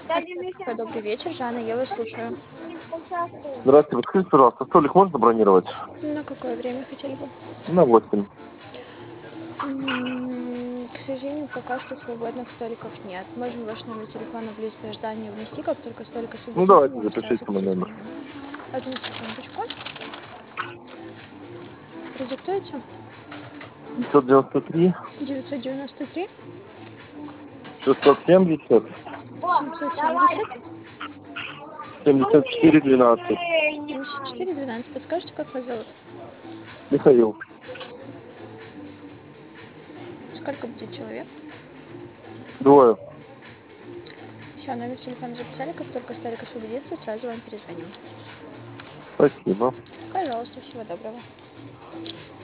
Артемьевка, добрый вечер. Жанна, я вас слушаю. Здравствуйте, подскажите, пожалуйста, столик можно бронировать? На какое время хотели бы? На 8. К сожалению, пока что свободных столиков нет. Можем ваш номер телефона в лист ожидания внести, как только столик Ну, освободится, мы давайте, вам запишите сразу мой номер. перезвоним. Одну секундочку. Продиктуйте. 593, 993 670, 770 74, 12. 74 12. Подскажите, как вас зовут? Михаил. Сколько будет человек? 2. Все, номер телефона записали. Как только столик освободится, сразу вам перезвоним. Спасибо. Пожалуйста, всего доброго.